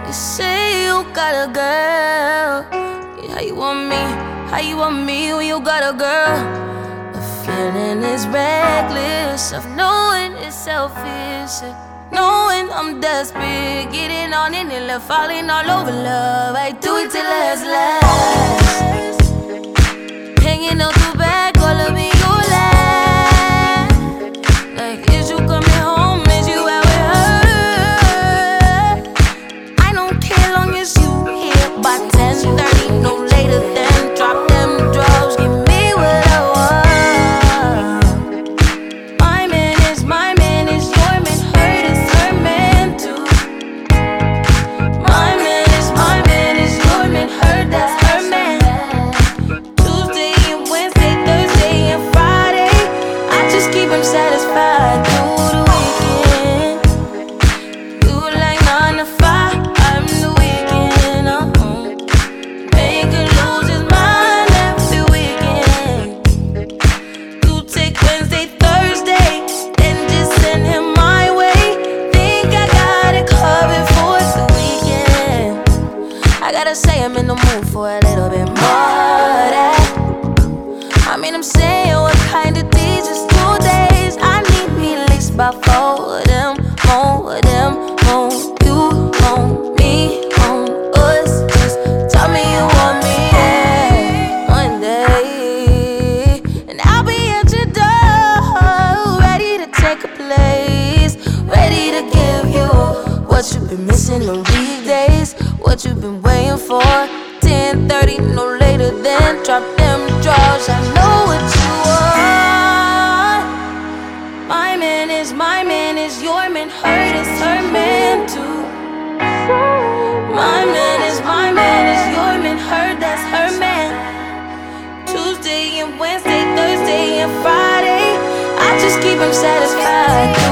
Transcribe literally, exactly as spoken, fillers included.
You say you got a girl. Yeah, how you want me? How you want me when you got a girl? The feeling is reckless of knowing it's selfish, knowing I'm desperate, getting on in it, left falling all over love. I do it till last, last. Hanging out the back, all of me, you laugh. Like, is you coming home? Is you out with her? I don't care long as you here by ten thirty, no later than drop them drugs, give me what I want. My man is my man, is your man, hurt is her man too. My man is my man, is your man, hurt that's her man. Tuesday and Wednesday, Thursday and Friday, I just keep him satisfied through the weekend. You like nine to five, I'm the weekend. Uh-huh. Make her lose his mind every weekend. You take Wednesday, Thursday, then just send him my way. Think I got it covered for the weekend. I gotta say I'm in the mood for a little bit more of that. I mean, I'm saying what kind of days? Just two days. I need me at least about four of them, more of them, more you, more me, more us. Just tell me you want me, yeah, one day, and I'll be at your door, ready to take a place, ready to give you what you've been missing on weekdays, what you've been waiting for. ten thirty, no later than drop them drawers. I know what you want. My man is my man, is your man, hurt is her man too. My man is my man, is your man, hurt that's her man. Tuesday and Wednesday, Thursday and Friday, I just keep him satisfied.